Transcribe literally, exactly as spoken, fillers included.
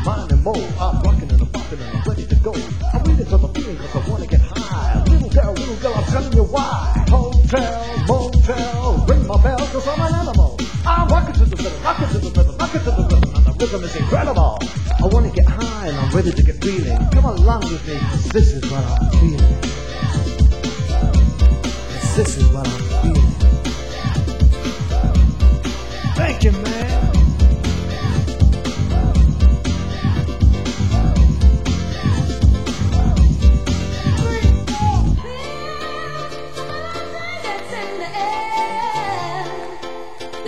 mine and more. I'm rocking and I'm popping and I'm ready to go. I'm waiting for the feeling cause I wanna get high. Little girl, little girl, I'm telling you why. Hotel, motel, ring my bell cause I'm an animal. I'm rocking to the rhythm, rocking to the rhythm, rocking to the rhythm, and the rhythm is incredible. I wanna get high and I'm ready to get feeling. Come along with me cause this is what I'm feeling. Yes, this is what I'm feeling. Thank you, man.